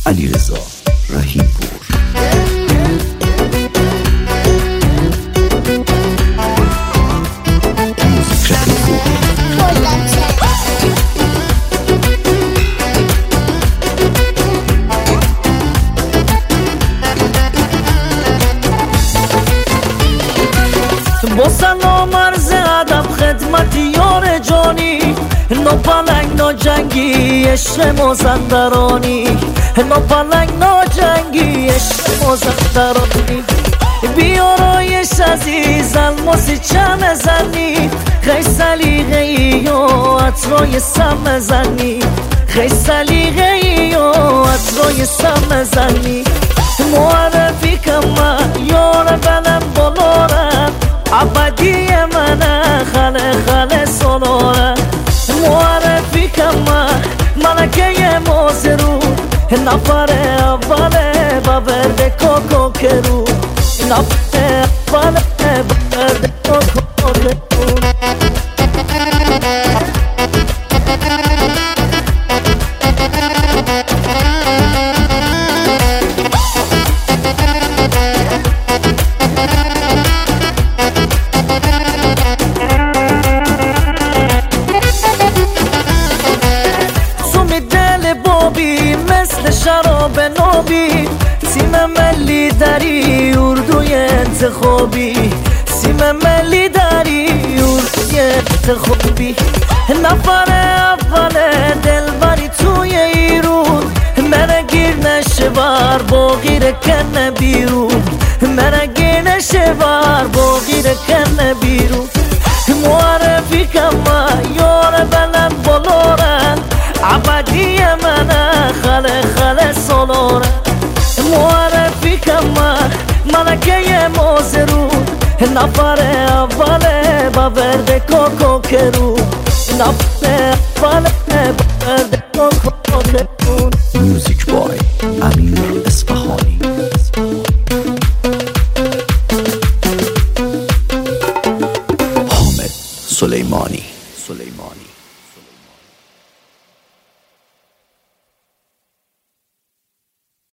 علیرضا رحیم‌پور. موزیک رحیم‌پور. با سلام عرض ادب خدمت یار جانی، نو پلنگ نو جنگی عشق مازندرانی، نو پلنگ نو جنگی عشق مازندرانی. بیارایش عزیز الماسی چم زنی، خیلی سلیقه ای و عطرای سم زنی، خیلی سلیقه ای و عطرای سم زنی. معرفی کن یار بلم بلارم، ابدی منه خاله خاله سولاره. معرفی کن ملکه موزرو، نفر اوله با ورد کوکو کرو، نفر اوله با ورد کوکو کرو. مثل شراب نوبی، سیم ملی داری اردوی انتخابی، سیم ملی داری اردوی انتخابی. نفر اول دلبری توی ایرون، من گیر نشه بار با غیر کنه بیرون، من گیر نشه بار با غیر کنه بیرون. معرفی کن یار بلم بلارن، ابدی منه خاله خاله سولاره. معرفی کن ملکه موزرو، نفر اوله با ورد کوکو کرو، نفر اوله با ورد کوکو کرو. موزیک بای امیر اصفهانی. حامد سلیمانی.